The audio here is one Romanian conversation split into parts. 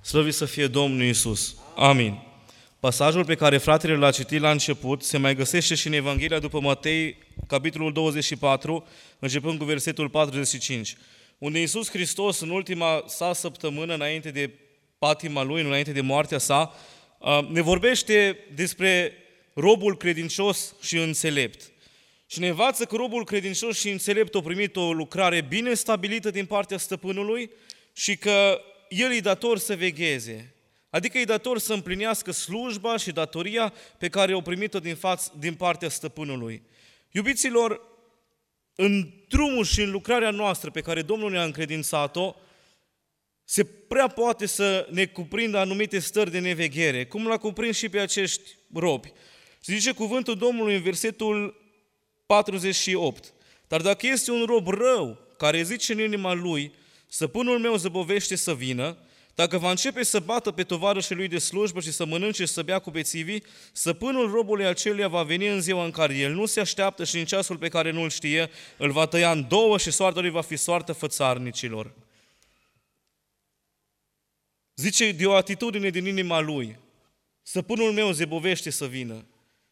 Slăvit să fie Domnul Iisus. Amin. Pasajul pe care fratele l-a citit la început se mai găsește și în Evanghelia după Matei, capitolul 24, începând cu versetul 45, unde Iisus Hristos, în ultima sa săptămână, înainte de patima Lui, înainte de moartea sa, ne vorbește despre robul credincios și înțelept. Și ne învață că robul credincios și înțelept a primit o lucrare bine stabilită din partea stăpânului și că el e dator să vegheze. Adică e dator să împlinească slujba și datoria pe care o primit-o din partea stăpânului. Iubiților, în drumul și în lucrarea noastră pe care Domnul ne-a încredințat-o, se prea poate să ne cuprindă anumite stări de neveghere, cum l-a cuprins și pe acești robi. Se zice cuvântul Domnului în versetul 48. Dar dacă este un rob rău, care zice în inima lui, stăpânul meu zăbovește să vină, dacă va începe să bată pe tovarășii lui de slujbă și să mănânce și să bea cu bețivii, stăpânul robului aceluia va veni în ziua în care el nu se așteaptă și în ceasul pe care nu-l știe, îl va tăia în două și soarta lui va fi soartă fățarnicilor. Zice de o atitudine din inima lui, stăpânul meu zăbovește să vină.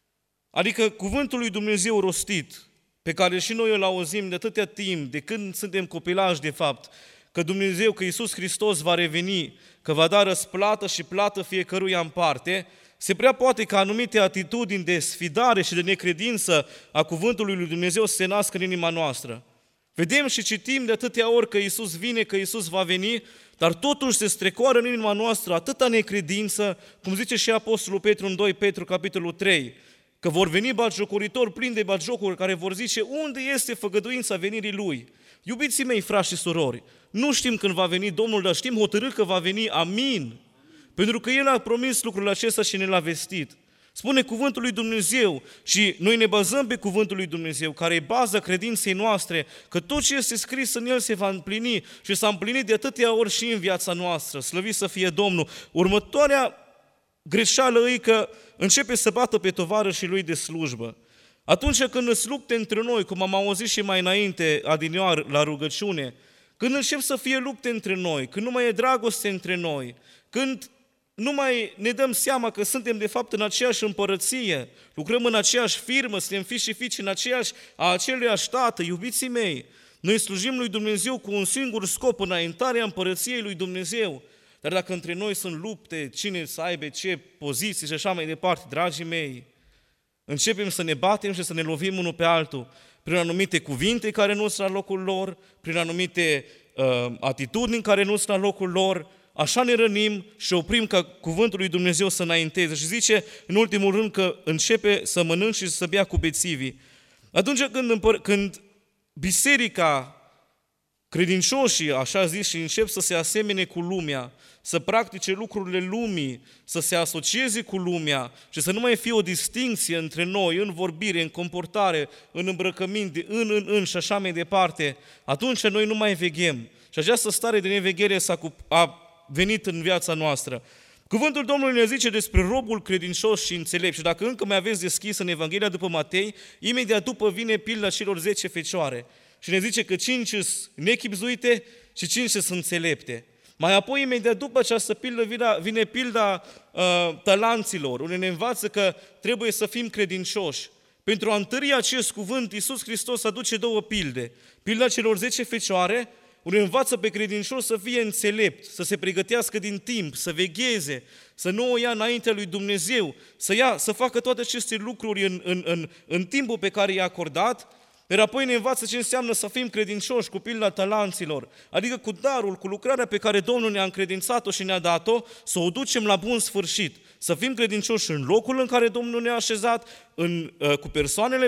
Adică cuvântul lui Dumnezeu rostit, pe care și noi îl auzim de atâtea timp, de când suntem copilași de fapt, că Dumnezeu, că Iisus Hristos va reveni, că va da răsplată și plată fiecăruia în parte, se prea poate ca anumite atitudini de sfidare și de necredință a cuvântului lui Dumnezeu să se nască în inima noastră. Vedem și citim de atâtea ori că Iisus vine, că Iisus va veni, dar totuși se strecoară în inima noastră atâta necredință, cum zice și Apostolul Petru în 2 Petru, capitolul 3, că vor veni batjocoritori plini de batjocuri care vor zice unde este făgăduința venirii Lui. Iubiții mei, frați și surori, nu știm când va veni Domnul, dar știm hotărât că va veni, amin. Pentru că El a promis lucrul acesta și ne l-a vestit. Spune cuvântul lui Dumnezeu și noi ne bazăm pe cuvântul lui Dumnezeu, care e baza credinței noastre, că tot ce este scris în El se va împlini și s-a împlinit de atâtea ori și în viața noastră. Slăvit să fie Domnul. Următoarea greșeală e că începe să bată pe tovarășii lui de slujbă. Atunci când îți lupte între noi, cum am auzit și mai înainte adineoară la rugăciune, când încep să fie lupte între noi, când nu mai e dragoste între noi, când nu mai ne dăm seama că suntem de fapt în aceeași împărăție, lucrăm în aceeași firmă, suntem fiși și fiici în aceluiași Tată, iubiții mei, noi slujim lui Dumnezeu cu un singur scop, înaintarea împărăției lui Dumnezeu. Dar dacă între noi sunt lupte, cine să aibă ce poziții și așa mai departe, dragii mei, începem să ne batem și să ne lovim unul pe altul prin anumite cuvinte care nu sunt la locul lor, prin anumite atitudini care nu sunt la locul lor, așa ne rănim și oprim ca cuvântul lui Dumnezeu să înainteze. Și zice în ultimul rând că începe să mănânce și să bea cu bețivii. Atunci când biserica, credincioșii, așa zis, și încep să se asemene cu lumea, să practice lucrurile lumii, să se asocieze cu lumea și să nu mai fie o distinție între noi în vorbire, în comportare, în îmbrăcăminte, în și așa mai departe, atunci noi nu mai veghem. Și această stare de neveghere a venit în viața noastră. Cuvântul Domnului ne zice despre robul credincios și înțelept. Și dacă încă mai aveți deschis în Evanghelia după Matei, imediat după vine pilda celor 10 fecioare. Și ne zice că 5 sunt nechibzuite și 5 sunt înțelepte. Mai apoi, imediat după această pildă, vine pilda talanților, unde ne învață că trebuie să fim credincioși. Pentru a întări acest cuvânt, Iisus Hristos aduce 2 pilde. Pilda celor 10 fecioare, unde învață pe credincios să fie înțelept, să se pregătească din timp, să vegheze, să nu o ia înaintea lui Dumnezeu, să facă toate aceste lucruri în timpul pe care i-a acordat. Iar apoi ne învață ce înseamnă să fim credincioși cu pilda talanților, adică cu darul, cu lucrarea pe care Domnul ne-a încredințat-o și ne-a dat-o, să o ducem la bun sfârșit, să fim credincioși în locul în care Domnul ne-a așezat, cu persoanele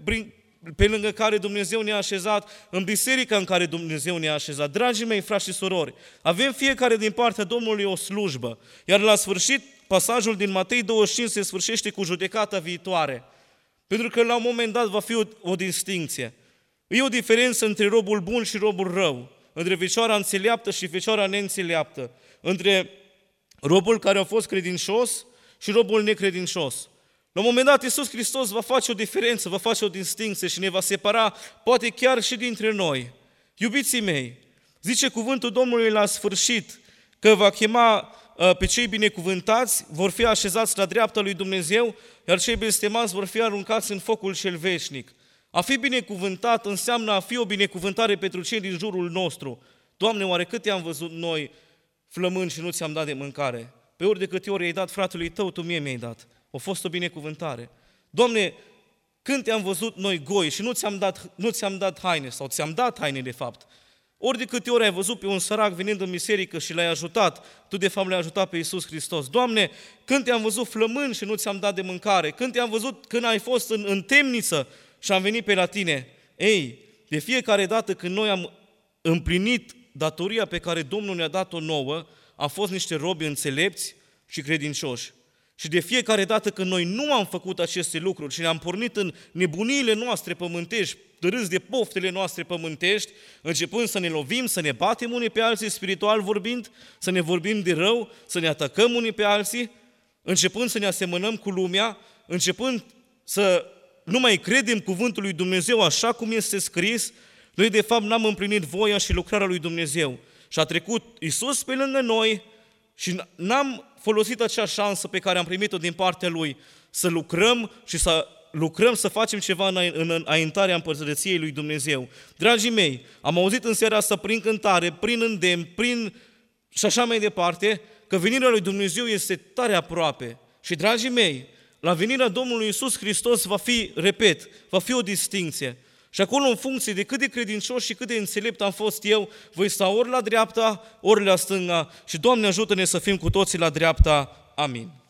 pe lângă care Dumnezeu ne-a așezat, în biserica în care Dumnezeu ne-a așezat. Dragii mei, frați și surori, avem fiecare din partea Domnului o slujbă, iar la sfârșit, pasajul din Matei 25 se sfârșește cu judecata viitoare. Pentru că la un moment dat va fi o distincție. E o diferență între robul bun și robul rău, între fecioara înțeleaptă și fecioara neînțeleaptă, între robul care a fost credincios și robul necredincios. La un moment dat Iisus Hristos va face o diferență, va face o distincție și ne va separa, poate chiar și dintre noi. Iubiții mei, zice cuvântul Domnului la sfârșit că va chema pe cei binecuvântați vor fi așezați la dreapta lui Dumnezeu, iar cei blestemați vor fi aruncați în focul cel veșnic. A fi binecuvântat înseamnă a fi o binecuvântare pentru cei din jurul nostru. Doamne, oare câte am văzut noi flămând și nu ți-am dat de mâncare? Pe ori de câte ori ai dat fratelui tău, tu mie mi-ai dat. A fost o binecuvântare. Doamne, când te-am văzut noi goi și nu ți-am dat haine, sau ți-am dat haine de fapt, ori de câte ori ai văzut pe un sărac venind în biserică și l-ai ajutat, tu de fapt l-ai ajutat pe Iisus Hristos. Doamne, când te-am văzut flămând și nu ți-am dat de mâncare, când te-am văzut când ai fost în temniță și am venit pe la tine, ei, de fiecare dată când noi am împlinit datoria pe care Domnul ne-a dat-o nouă, am fost niște robi înțelepți și credincioși. Și de fiecare dată când noi nu am făcut aceste lucruri și ne-am pornit în nebuniile noastre pământești, râs de poftele noastre pământești, începând să ne lovim, să ne batem unii pe alții spiritual vorbind, să ne vorbim de rău, să ne atacăm unii pe alții, începând să ne asemănăm cu lumea, începând să nu mai credem cuvântul lui Dumnezeu așa cum este scris, noi de fapt n-am împlinit voia și lucrarea lui Dumnezeu. Și a trecut Iisus pe lângă noi și n-am folosit acea șansă pe care am primit-o din partea Lui să lucrăm și să facem ceva în înaintarea împărtășiei lui Dumnezeu. Dragii mei, am auzit în seara asta prin cântare, prin îndemn, și așa mai departe, că venirea lui Dumnezeu este tare aproape. Și dragii mei, la venirea Domnului Iisus Hristos va fi o distincție. Și acolo, în funcție de cât de credincios și cât de înțelept am fost eu, voi sta ori la dreapta, ori la stânga și Doamne ajută-ne să fim cu toții la dreapta. Amin.